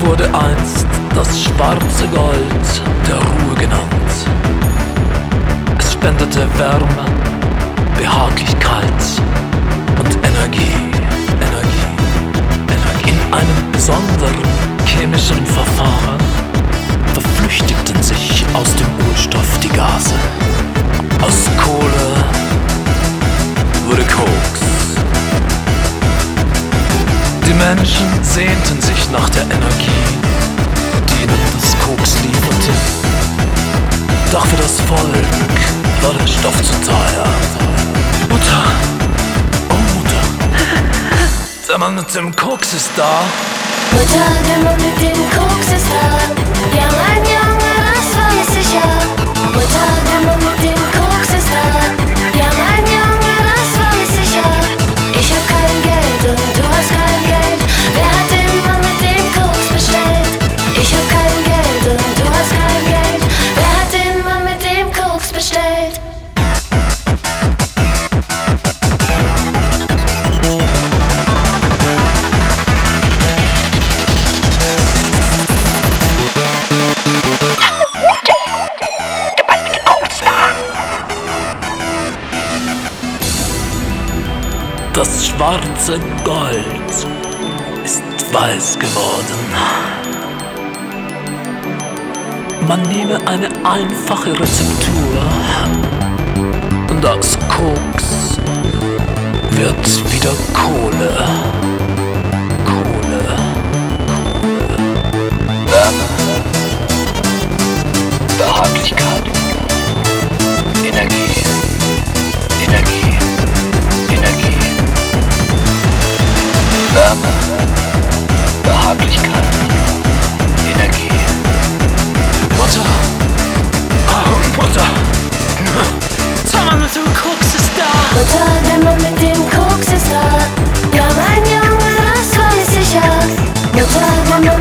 wurde einst das schwarze Gold der Ruhe genannt. Es spendete Wärme, Behaglichkeit und Energie. In einem besonderen chemischen Verfahren verflüchtigten sich aus dem Urstoff die Gase. Aus Kohle wurde Koks. Die Menschen sehnten sich nach der Energie, die ihnen das Koks lieferte. Doch für das Volk war der Stoff zu teuer. Mutter, oh Mutter, der Mann mit dem Koks ist da. Mutter, der Mann mit dem Koks ist da. Ja, mein Junge, das weiß ich ja. Mutter, der Mann mit dem Koks ist da. Ja, mein Junge, das weiß ich ja. Ich hab kein Geld und du hast kein Geld. Wer hat den Mann mit dem Koks bestellt? Ich hab kein Geld und du hast kein Geld. Wer hat den Mann mit dem Koks bestellt? Das schwarze Gold ist weiß geworden. Man nehme eine einfache Rezeptur und aus Koks wird wieder Kohle. Wärme, Behaglichkeit, Energie. Wärme, Behaglichkeit, Energie. Mutter, oh Mutter, der Mann mit dem Koks ist da. Mutter, der Mann mit dem Koks ist da. Ja, mein Junge, das weiß ich ja. Mutter, der Mann